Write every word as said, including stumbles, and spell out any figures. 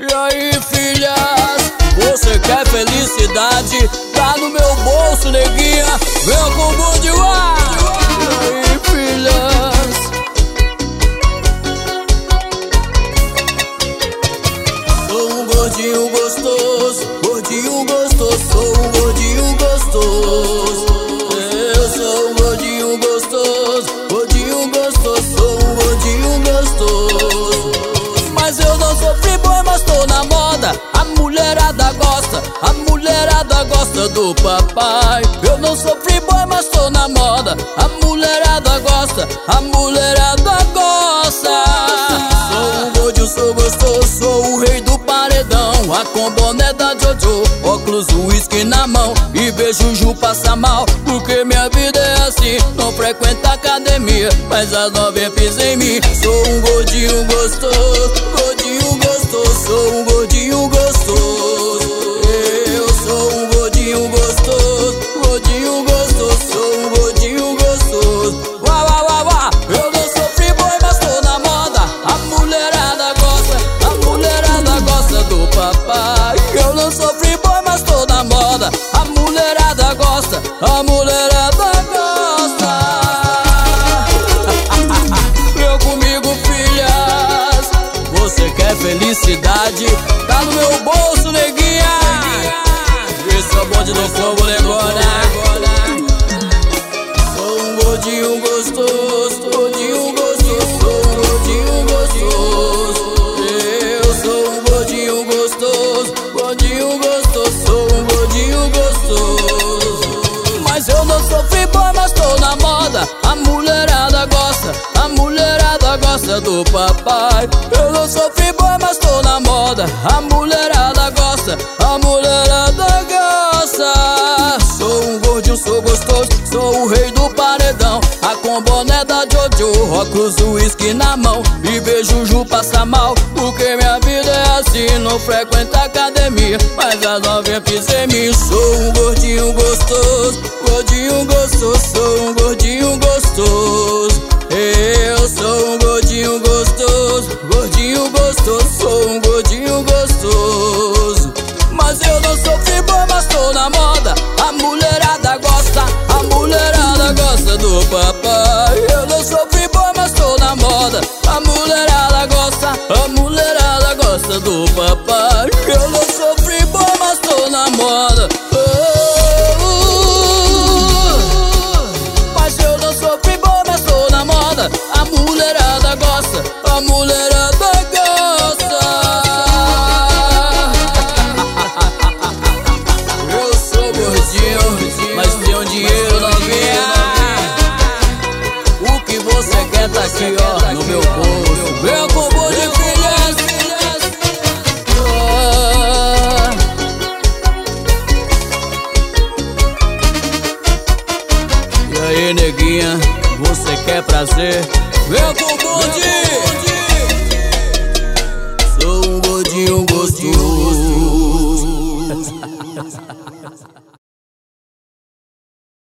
E aí, filhas, você quer felicidade? Tá no meu bolso, neguinha, vem com o Budiwa. E aí, filhas, sou um gordinho gostoso, gordinho gostoso, sou um gordinho gostoso. Eu sou um gordinho gostoso, gordinho gostoso, sou um gordinho gostoso. Mas eu não sou free-boy, mas tô na moda. A mulherada gosta, a mulherada gosta do papai. Eu não sou free-boy, mas tô na moda. A mulherada gosta, a mulherada gosta. Sou um gordinho, sou gostoso, sou o rei do paredão. A com boné da Jojo, óculos, uísque na mão e beijo Ju passa mal. Porque minha vida é assim, não frequento academia, mas as novinhas pisam em mim. Sou um gordinho gostoso, gordinho gostoso, sou um gordinho gostoso. Eu sou um gordinho gostoso, gordinho gostoso, sou um gordinho gostoso. Uá, uá, uá, uá. Eu não sou free-boy, mas tô na moda. A mulherada gosta, a mulherada gosta do papai. Eu não sou free-boy, mas tô na moda. A mulherada gosta, a mulherada gosta. Eu comigo, filhas, você quer felicidade? Tá no meu bolso, neguinha. Esse é o bonde do fogo, negona. Sou um gordinho gostoso, gordinho gostoso, sou um gordinho gostoso. Eu sou um gordinho gostoso, gordinho gostoso, sou um gordinho gostoso. Mas eu não sou free-boy, mas tô na moda. A mulherada gosta, a mulherada gosta do papai. Eu não sou free-boy, mas tô na moda. A mulherada gosta, a mulherada gosta. Sou um gordinho, sou gostoso, sou o rei do paredão. A com boné da Jojo, óculos, uísque na mão e beijo Ju passa mal. Porque minha vida é assim, não frequento academia, mas as novinhas pisam em mim. Sou um gordinho gostoso, gordinho gostoso, sou um gordinho gostoso. Eu sou um gordinho gostoso, gordinho gostoso, sou um gordinho gostoso. Mas eu não sou free-boy, mas tô na moda. A mulherada gosta, a mulherada gosta do papai. Eu não sou free-boy, mas tô na moda. A mulherada gosta, a mulherada gosta do papai. Eu não sou free-boy, mas tô na moda. Oh, uh, mas eu não sou free-boy, mas tô na moda. A mulherada gosta, a mulherada gosta. Eu sou gordinho, mas tenho dinheiro, novinha. O que você quer tá aqui, ó, no meu bolso. Vem com o bonde, filhas. Ah. E aí, neguinha, você quer prazer? Vem com